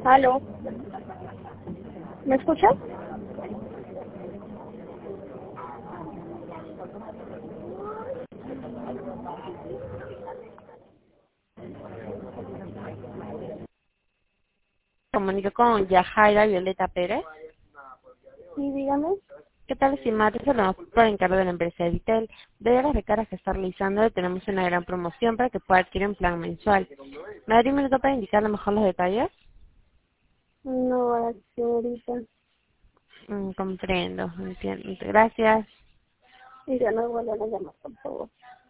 Aló, ¿me escuchas? Comunico con Yajaira Violeta Pérez. Sí, dígame. ¿Qué tal, estimada? Te saludamos por encargo de la empresa Evitel. Debido a las recargas que está realizando, tenemos una gran promoción para que pueda adquirir un plan mensual. ¿Me daría un minuto para indicarle mejor los detalles? No, señorita. Comprendo, entiendo. Gracias. Y ya no vuelvan a llamar, por favor.